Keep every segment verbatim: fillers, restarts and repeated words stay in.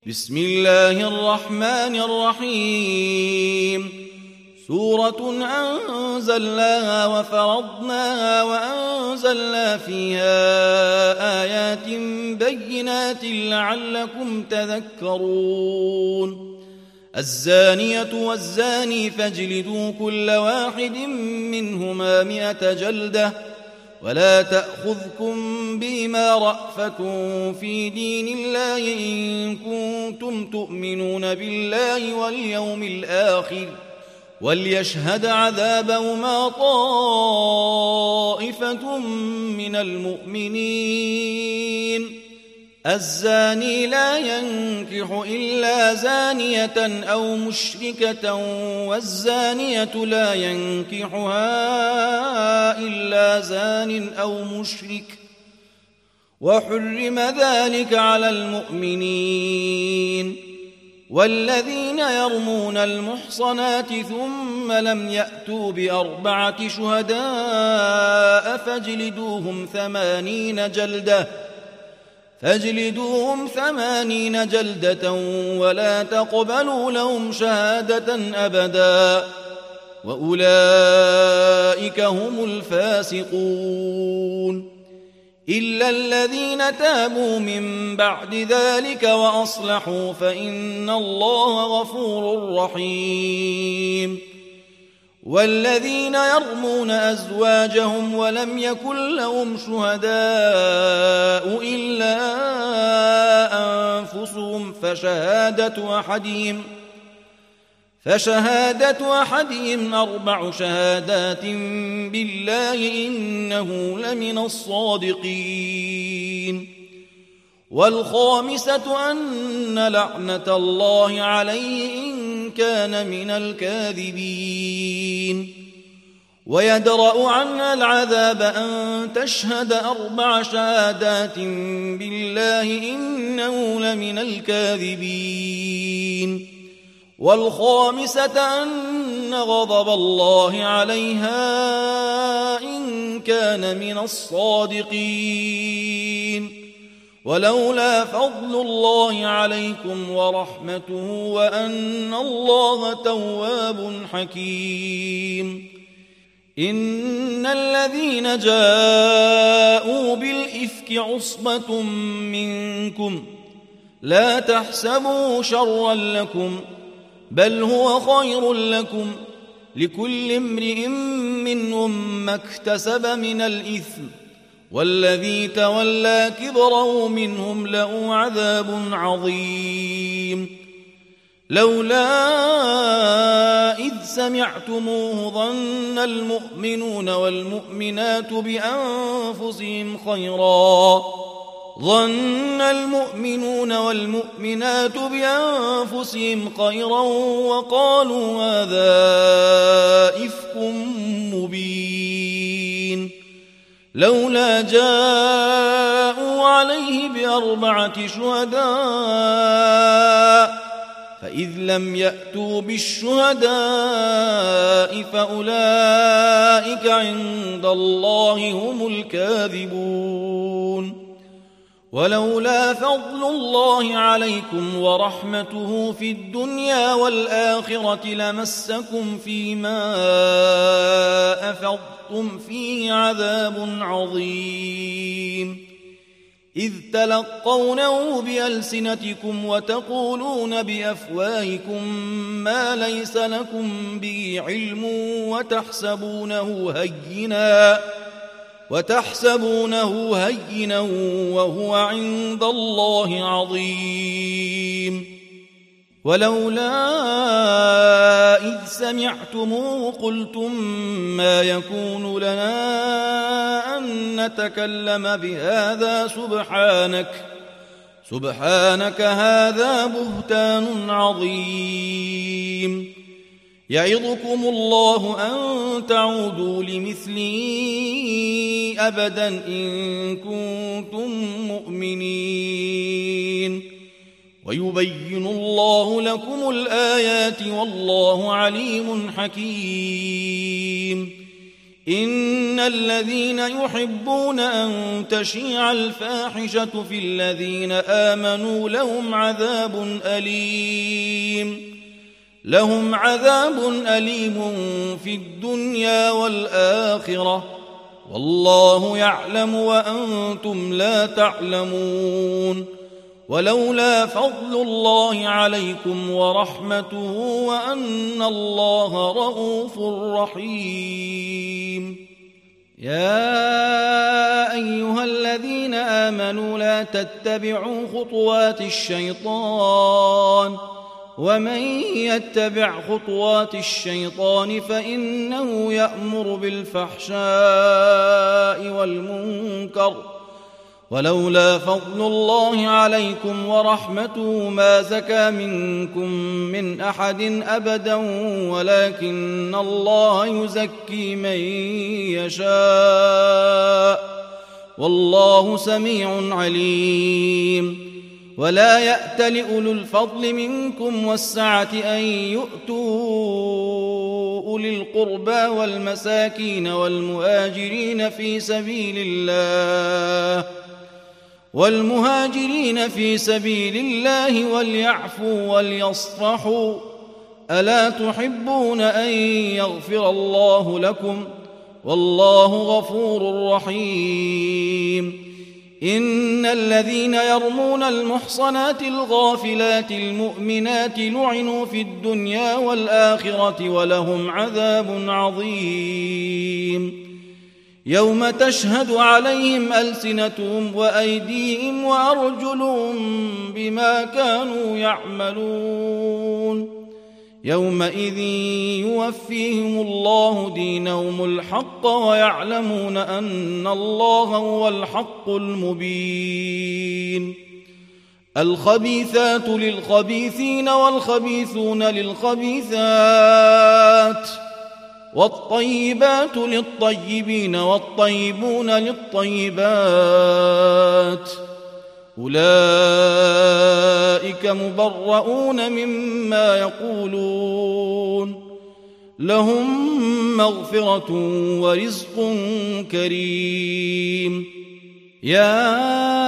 بسم الله الرحمن الرحيم سورة أنزلناها وفرضناها وأنزلنا فيها آيات بينات لعلكم تذكرون الزانية والزاني فاجلدوا كل واحد منهما مئة جلدة ولا تأخذكم بما رأفة في دين الله إن كنتم تؤمنون بالله واليوم الآخر وليشهد عذابهما طائفة من المؤمنين الزاني لا ينكح إلا زانية أو مشركة والزانية لا ينكحها إلا زان أو مشرك وحرم ذلك على المؤمنين والذين يرمون المحصنات ثم لم يأتوا بأربعة شهداء فاجلدوهم ثمانين جلدة فاجلدوهم ثمانين جلدة ولا تقبلوا لهم شهادة أبدا وأولئك هم الفاسقون إلا الذين تابوا من بعد ذلك وأصلحوا فإن الله غفور رحيم والذين يرمون أزواجهم ولم يكن لهم شهداء إلا أنفسهم فشهادة أحدهم فشهادة أحدهم أربع شهادات بالله إنه لمن الصادقين والخامسة أن لعنة الله عليه إن كان من الكاذبين ويدرأ عنها العذاب أن تشهد أربع شهادات بالله إنه لمن الكاذبين والخامسة أن غضب الله عليها إن كان من الصادقين ولولا فضل الله عليكم ورحمته وأن الله تواب حكيم إن الذين جاءوا بالإفك عصبة منكم لا تحسبوا شرا لكم بل هو خير لكم لكل امرئ منهم ما اكتسب من الإثم والذي تولى كبره منهم له عذاب عظيم لولا إذ سمعتموه ظن المؤمنون والمؤمنات بأنفسهم خيرا ظن المؤمنون والمؤمنات بأنفسهم خيرا وقالوا هذا إفك مبين لولا جاءوا عليه بأربعة شهداء فإذ لم يأتوا بالشهداء فأولئك عند الله هم الكاذبون ولولا فضل الله عليكم ورحمته في الدنيا والآخرة لمسكم فيما أفضتم فيه عذاب عظيم إذ تلقونه بألسنتكم وتقولون بأفواهكم ما ليس لكم به علم وتحسبونه هينا وتحسبونه هينا وهو عند الله عظيم ولولا إذ سمعتموه قلتم ما يكون لنا أن نتكلم بهذا سبحانك سبحانك هذا بهتان عظيم يعظكم الله أن تعودوا لمثله أبدا إن كنتم مؤمنين ويبين الله لكم الآيات والله عليم حكيم إن الذين يحبون أن تشيع الفاحشة في الذين آمنوا لهم عذاب أليم لهم عذاب أليم في الدنيا والآخرة والله يعلم وأنتم لا تعلمون ولولا فضل الله عليكم ورحمته وأن الله رءوف رحيم. يا أيها الذين آمنوا لا تتبعوا خطوات الشيطان ومن يتبع خطوات الشيطان فإنه يأمر بالفحشاء والمنكر ولولا فضل الله عليكم ورحمته ما زكى منكم من أحد أبدا ولكن الله يزكي من يشاء والله سميع عليم. ولا يأتل أولو الفضل منكم والسعة أن يؤتوا أولي القربى والمساكين والمهاجرين في سبيل الله والمهاجرين في سبيل الله وليعفوا وليصفحوا ألا تحبون أن يغفر الله لكم والله غفور رحيم. إن الذين يرمون المحصنات الغافلات المؤمنات لعنوا في الدنيا والآخرة ولهم عذاب عظيم يوم تشهد عليهم ألسنتهم وأيديهم وأرجلهم بما كانوا يعملون يومئذ يوفيهم الله دينهم الحق ويعلمون أن الله هو الحق المبين. الخبيثات للخبيثين والخبيثون للخبيثات والطيبات للطيبين والطيبون للطيبات أولئك مبرؤون مما يقولون لهم مغفرة ورزق كريم. يا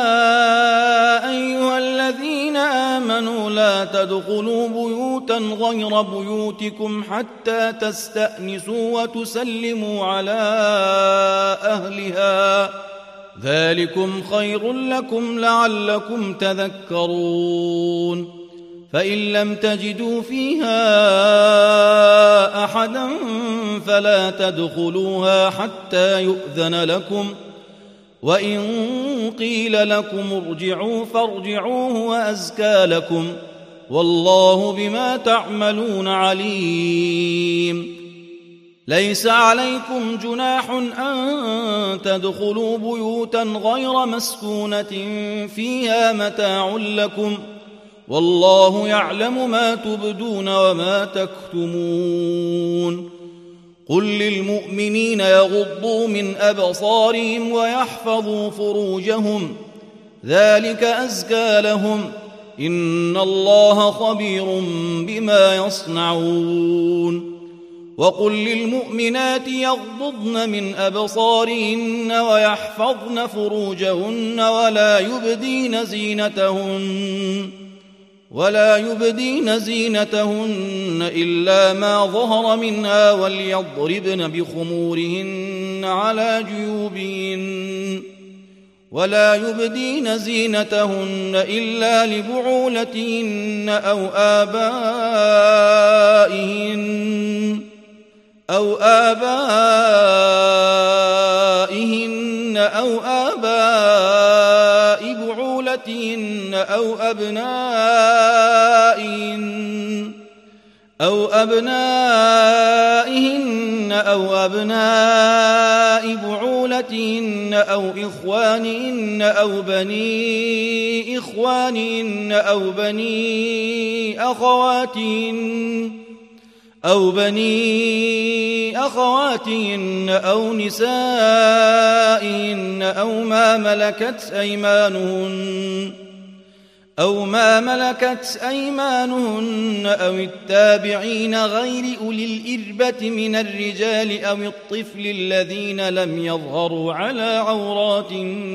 أيها الذين آمنوا لا تدخلوا بيوتا غير بيوتكم حتى تستأنسوا وتسلموا على أهلها ذلكم خير لكم لعلكم تذكرون. فإن لم تجدوا فيها أحدا فلا تدخلوها حتى يؤذن لكم وإن قيل لكم ارجعوا فارجعوه وأزكى لكم والله بما تعملون عليم. ليس عليكم جناح أن تدخلوا بيوتا غير مسكونة فيها متاع لكم والله يعلم ما تبدون وما تكتمون. قل للمؤمنين يغضوا من أبصارهم ويحفظوا فروجهم ذلك أزكى لهم إن الله خبير بما يصنعون. وقل للمؤمنات يغضضن من أبصارهن ويحفظن فروجهن ولا يبدين زينتهن ولا يبدين زينتهن إلا ما ظهر منها وليضربن بخمورهن على جيوبهن ولا يبدين زينتهن إلا لبعولتهن أو آبائهن أو آبائهن أو آباء بعولتهن أو أبنائهن أو أبنائهن أو أبناء بعولتهن أو إخوانهن أو بني إخوانهن أو بني أخواتهن أو بني أخواتهن أو نسائهن أو ما ملكت أيمانهن أو ما ملكت أيمانهن أو التابعين غير أولي الإربة من الرجال أو الطفل الذين لم يظهروا على عورات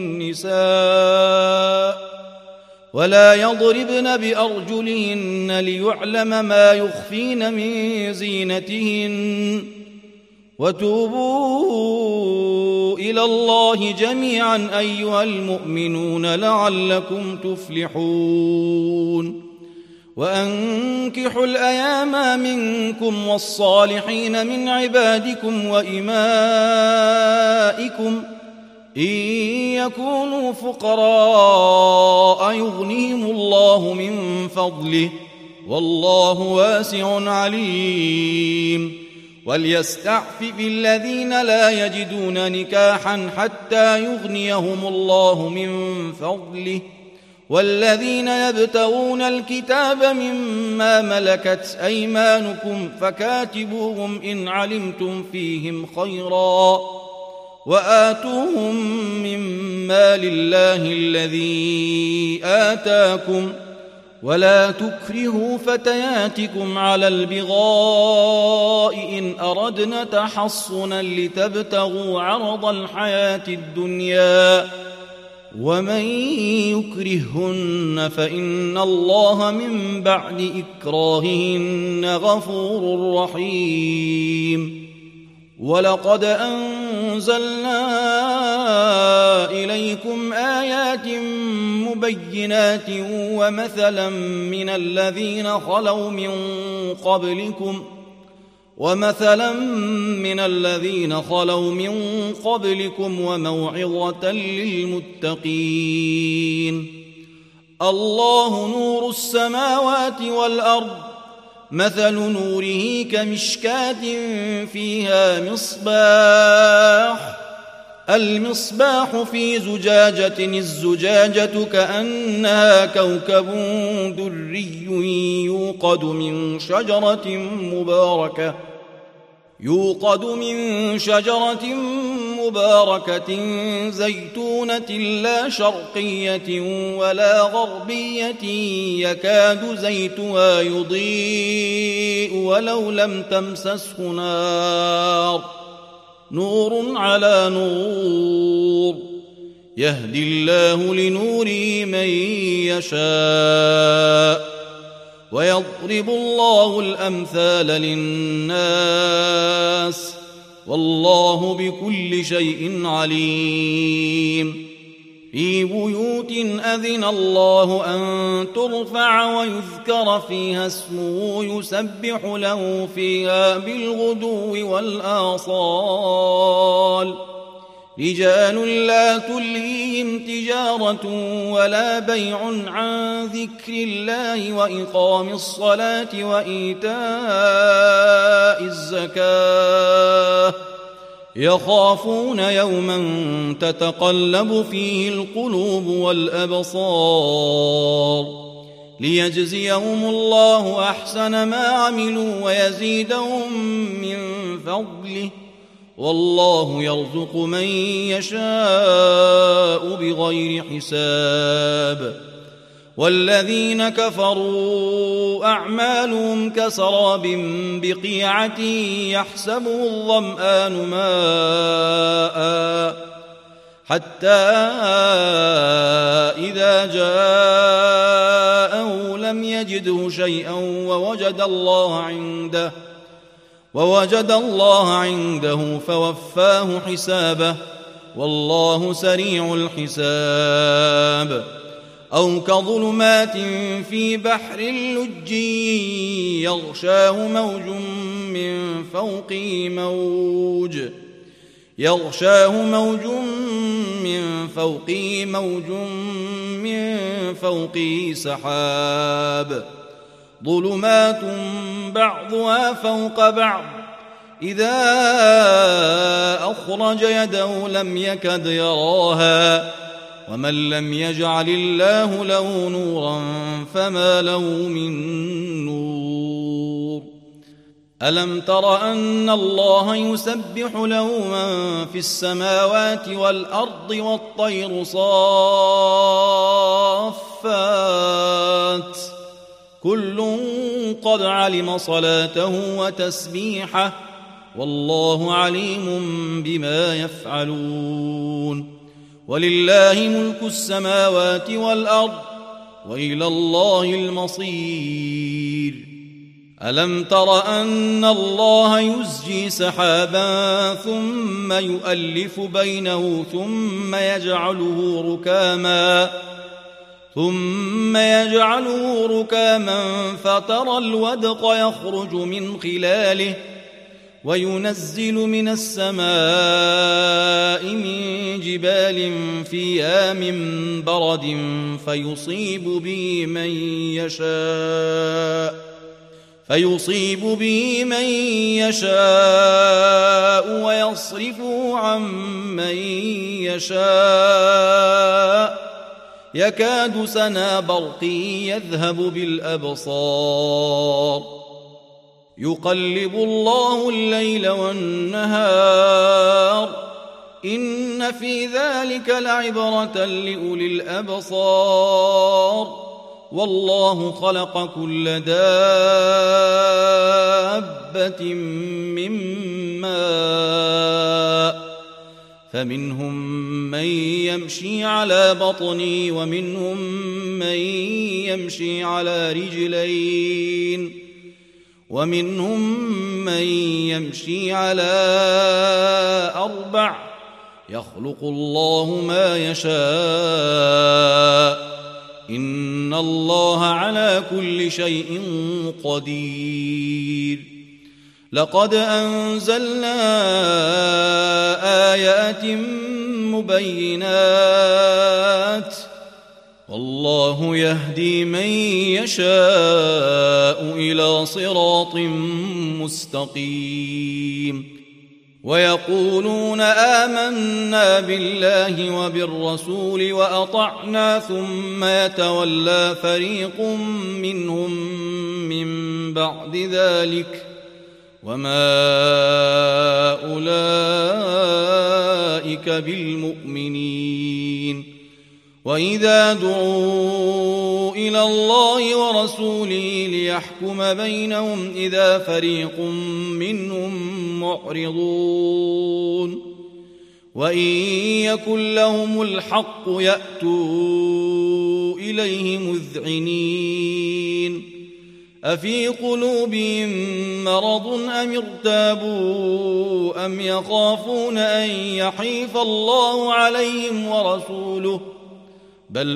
النساء ولا يضربن بأرجلهن ليعلم ما يخفين من زينتهن وتوبوا إلى الله جميعا أيها المؤمنون لعلكم تفلحون وأنكحوا الأيام منكم والصالحين من عبادكم وإمائكم إن يكونوا فقراء يغنيهم الله من فضله والله واسع عليم وليستعفف الذين لا يجدون نكاحا حتى يغنيهم الله من فضله والذين يبتغون الكتاب مما ملكت أيمانكم فكاتبوهم إن علمتم فيهم خيرا وآتوهم مما لله الذي آتاكم ولا تكرهوا فتياتكم على البغاء إن أردنا تحصنا لتبتغوا عرض الحياة الدنيا ومن يكرهن فإن الله من بعد إكراههن غفور رحيم ولقد أنزلنا إليكم آيات مبينات ومثلا من الذين خلوا من قبلكم ومثلا من الذين خلوا من قبلكم وموعظة للمتقين الله نور السماوات والأرض مثل نوره كمشكاة فيها مصباح المصباح في زجاجة الزجاجة كأنها كوكب دري يوقد من شجرة مباركة يوقد من شجرة مباركة زيتونة لا شرقية ولا غربية يكاد زيتها يضيء ولو لم تمسسه نار نور على نور يهدي الله لنوره من يشاء ويضرب الله الأمثال للناس والله بكل شيء عليم في بيوت أذن الله أن ترفع ويذكر فيها اسمه يسبح له فيها بالغدو والآصال رجال لا تلهيهم تجارة ولا بيع عن ذكر الله وإقام الصلاة وإيتاء الزكاة يخافون يوما تتقلب فيه القلوب والأبصار ليجزيهم الله أحسن ما عملوا ويزيدهم من فضله والله يرزق من يشاء بغير حساب والذين كفروا أعمالهم كسراب بقيعة يحسبه الظمآن ماء حتى إذا جاءه لم يجده شيئا ووجد الله عنده ووجد الله عنده فوفاه حسابه والله سريع الحساب أو كظلمات في بحر اللج يغشاه موج من فوقه موج يغشاه موج من فوقه موج من فوقه سحاب ظلمات بعضها فوق بعض إذا أخرج يده لم يكد يراها ومن لم يجعل الله له نورا فما له من نور ألم تر أن الله يسبح له من في السماوات والأرض والطير صافات كل قد علم صلاته وتسبيحه والله عليم بما يفعلون ولله ملك السماوات والأرض وإلى الله المصير ألم تر أن الله يزجي سحابا ثم يؤلف بينه ثم يجعله ركاما ثم يجعله ركاما فترى الودق يخرج من خلاله وينزل من السماء من جبال فيها من برد فيصيب به من يشاء فيصيب به من يشاء ويصرفه عن من يشاء يكاد سنا برقه يذهب بالأبصار يقلب الله الليل والنهار إن في ذلك لعبرة لأولي الأبصار والله خلق كل دابة من ماء فمنهم من يمشي على بطنه ومنهم من يمشي على رجلين ومنهم من يمشي على أربع يخلق الله ما يشاء إن الله على كل شيء قدير لقد أنزلنا آيات مبينات والله يهدي من يشاء إلى صراط مستقيم ويقولون آمنا بالله وبالرسول وأطعنا ثم يتولى فريق منهم من بعد ذلك وما أولئك بالمؤمنين وإذا دعوا إلى الله ورسوله ليحكم بينهم إذا فريق منهم معرضون وإن يكن لهم الحق يأتوا إليه مذعنين أفي قلوبهم مرض أم ارتابوا أم يخافون أن يحيف الله عليهم ورسوله بل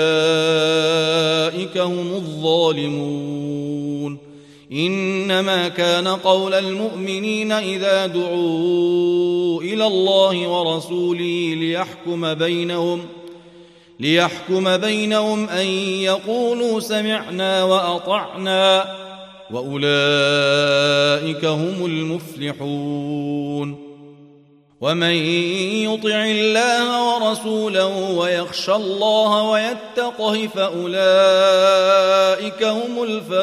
أولئك هم الظالمون إنما كان قول المؤمنين إذا دعوا إلى الله ورسوله ليحكم بينهم ليحكم بينهم أن يقولوا سمعنا وأطعنا وأولئك هم المفلحون ومن يطع الله ورسوله ويخشى الله ويتقه فأولئك هم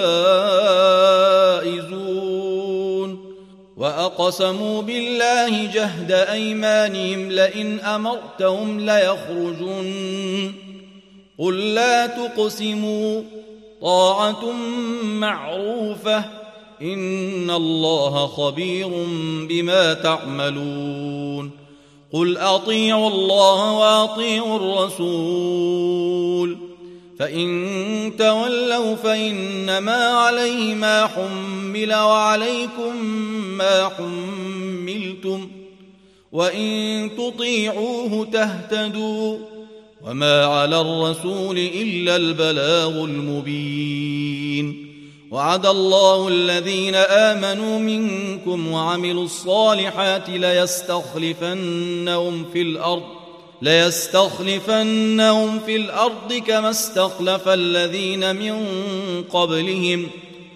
الفائزون وأقسموا بالله جهد أيمانهم لئن أمرتهم ليخرجون قل لا تقسموا طاعة معروفة إن الله خبير بما تعملون قل أطيعوا الله وأطيعوا الرسول فإن تولوا فإنما عليه ما حمل وعليكم ما حملتم وإن تطيعوه تهتدوا وما على الرسول إلا البلاغ المبين وعد الله الذين آمنوا منكم وعملوا الصالحات ليستخلفنهم في الأرض ليستخلفنهم في الأرض كما استخلف الذين من قبلهم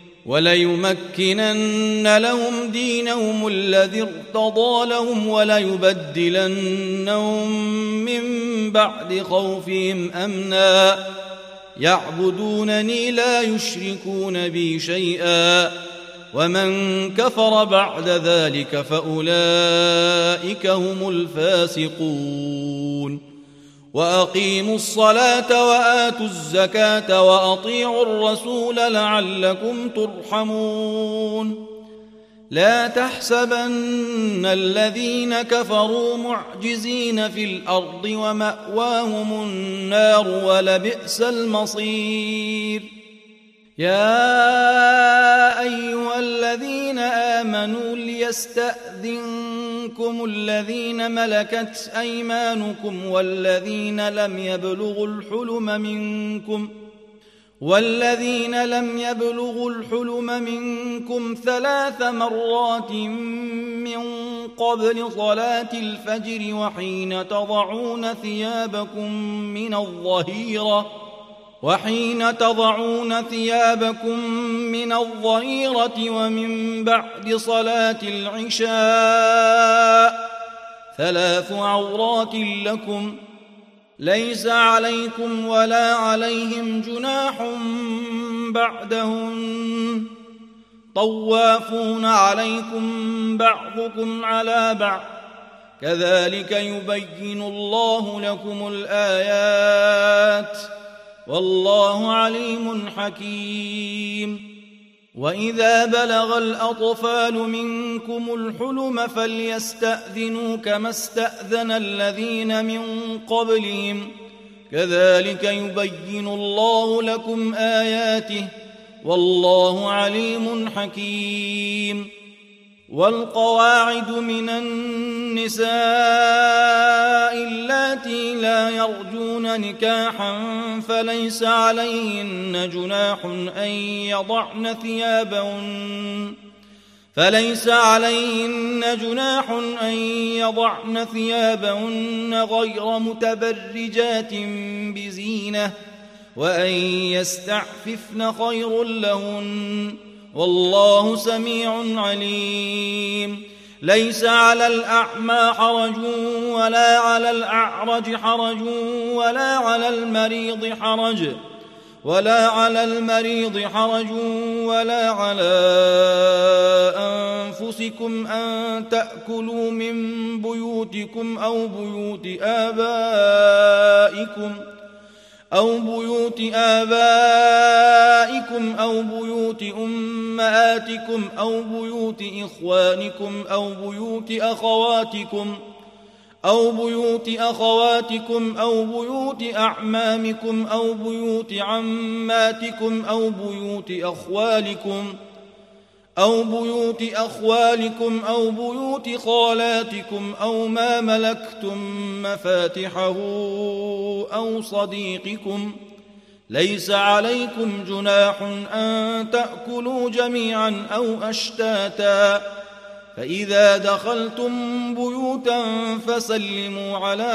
وليمكنن لهم دينهم الذي ارتضى لهم وليبدلنهم من بعد خوفهم أمنا يعبدونني لا يشركون بي شيئا ومن كفر بعد ذلك فأولئك هم الفاسقون وأقيموا الصلاة وآتوا الزكاة وأطيعوا الرسول لعلكم ترحمون لا تحسبن الذين كفروا معجزين في الأرض ومأواهم النار ولبئس المصير يا أيها الذين آمنوا ليستأذنكم الذين ملكت أيمانكم والذين لم يبلغوا الحلم منكم والذين لم يبلغوا الحلم منكم ثلاث مرات من قبل صلاة الفجر وحين تضعون ثيابكم من الظهيرة وحين تضعون ثيابكم من الظهيرة ومن بعد صلاة العشاء ثلاث عورات لكم ليس عليكم ولا عليهم جناح بعدهن طوافون عليكم بعضكم على بعض كذلك يبين الله لكم الآيات والله عليم حكيم وإذا بلغ الأطفال منكم الحلم فليستأذنوا كما استأذن الذين من قبلهم كذلك يبين الله لكم آياته والله عليم حكيم والقواعد من النساء اللاتي لا يرجون نكاحا فليس عليهن جناح أن يضعن ثيابهن فليس عليهن جناح أن يضعن ثيابهن غير متبرجات بزينة وأن يستعففن خير لهن والله سميع عليم ليس على الأعمى حرج ولا على الأعرج حرج ولا على المريض حرج ولا على المريض حرج ولا على أنفسكم أن تأكلوا من بيوتكم أو بيوت آبائكم أو بيوت آبائكم أو بيوت أمهاتكم أو بيوت إخوانكم أو بيوت أخواتكم أو بيوت أخواتكم أو بيوت أعمامكم أو بيوت عماتكم أو بيوت أخوالكم أو بيوت أخوالكم أو بيوت خالاتكم أو ما ملكتم مفاتحه أو صديقكم ليس عليكم جناح أن تأكلوا جميعا أو أشتاتا فإذا دخلتم بيوتا فسلموا على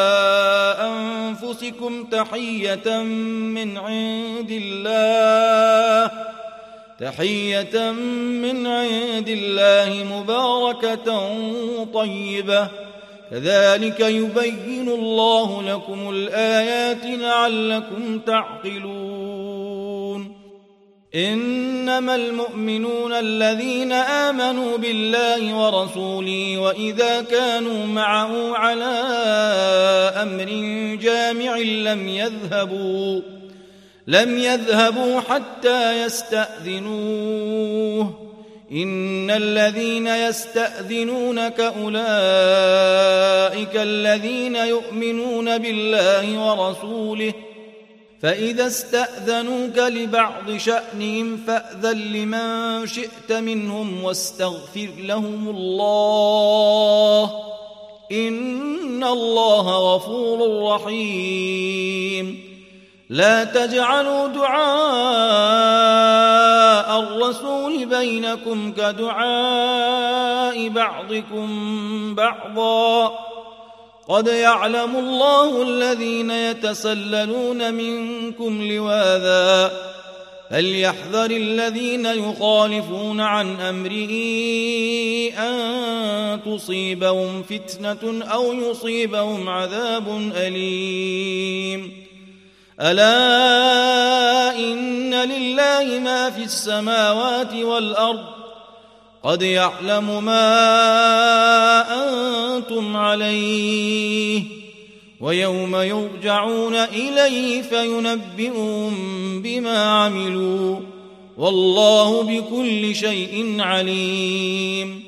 أنفسكم تحية من عند الله تحية من عند الله مباركة طيبة كذلك يبين الله لكم الآيات لعلكم تعقلون إنما المؤمنون الذين آمنوا بالله ورسوله وإذا كانوا معه على أمر جامع لم يذهبوا لم يذهبوا حتى يستأذنوه إن الذين يستأذنونك أولئك الذين يؤمنون بالله ورسوله فإذا استأذنوك لبعض شأنهم فأذن لمن شئت منهم واستغفر لهم الله إن الله غفور رحيم لا تجعلوا دعاء الرسول بينكم كدعاء بعضكم بعضا قد يعلم الله الذين يتسللون منكم لواذا فليحذر الذين يخالفون عن أمره أن تصيبهم فتنة أو يصيبهم عذاب أليم ألا إن لله ما في السماوات والأرض قد يعلم ما أنتم عليه ويوم يرجعون إليه فينبئهم بما عملوا والله بكل شيء عليم